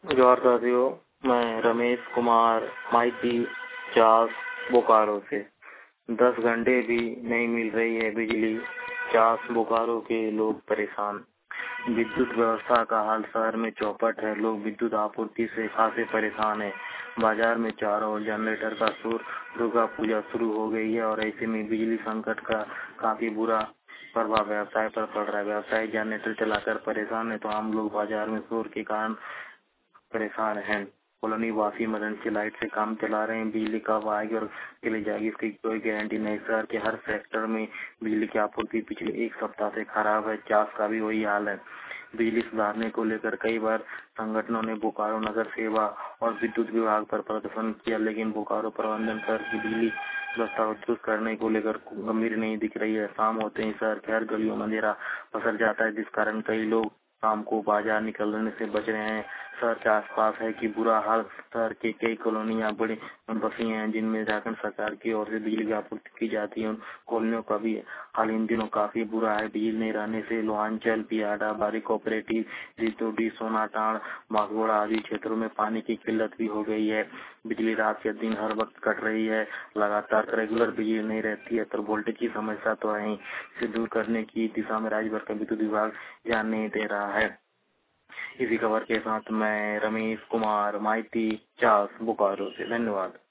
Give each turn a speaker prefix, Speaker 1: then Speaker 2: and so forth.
Speaker 1: जोहार साथियों, मैं रमेश कुमार माइती चास बोकारो से। 10 घंटे भी नहीं मिल रही है बिजली। चास बोकारो के लोग परेशान। विद्युत व्यवस्था का हाल शहर में चौपट है। लोग विद्युत आपूर्ति से खासे परेशान हैं। बाजार में चारों ओर जनरेटर का शोर। दुर्गा पूजा शुरू हो गई है और ऐसे में बिजली संकट का काफी बुरा प्रभाव व्यवसाय पर पड़ रहा है। व्यवसायी जनरेटर चलाकर परेशान है तो आम लोग बाजार में शोर के कारण परेशान हैं। कॉलोनी वासी इमरजेंसी लाइट से काम चला रहे हैं। बिजली कब आएगी और चली जाएगी इसकी कोई गारंटी नहीं। शहर के हर सेक्टर में बिजली की आपूर्ति पिछले एक सप्ताह से खराब है। चास का भी वही हाल है। बिजली सुधारने को लेकर कई बार संगठनों ने बोकारो नगर सेवा और विद्युत विभाग पर प्रदर्शन किया, लेकिन बोकारो प्रबंधन शहर की बिजली व्यवस्था को दुरुस्त करने को लेकर गंभीर नहीं दिख रही है। शाम होते ही शहर के हर गलियों में अंधेरा पसर जाता है, जिस कारण कई लोग शाम को बाजार निकलने से बच रहे हैं। शहर के आसपास है कि बुरा हाल। शहर के कई कॉलोनियां बड़ी बसी हैं जिनमें झारखंड सरकार की ओर से बिजली की आपूर्ति की जाती है। उन कॉलोनियों का भी हाल इन दिनों काफी बुरा है। बिजली नहीं रहने से लोहांचल, पियाडा, बारी कोऑपरेटिव, रितोडी, सोनाटांड़, बागोड़ा आदि क्षेत्रों में पानी की किल्लत भी हो गई है। बिजली रात या दिन हर वक्त कट रही है। लगातार रेगुलर बिजली नहीं रहती है तो वोल्टेज की समस्या तो है ही। इसे दूर करने की दिशा में राज्य भर का विद्युत विभाग ध्यान नहीं दे रहा है। इसी खबर के साथ मैं रमेश कुमार माइती चास बोकारो से। धन्यवाद।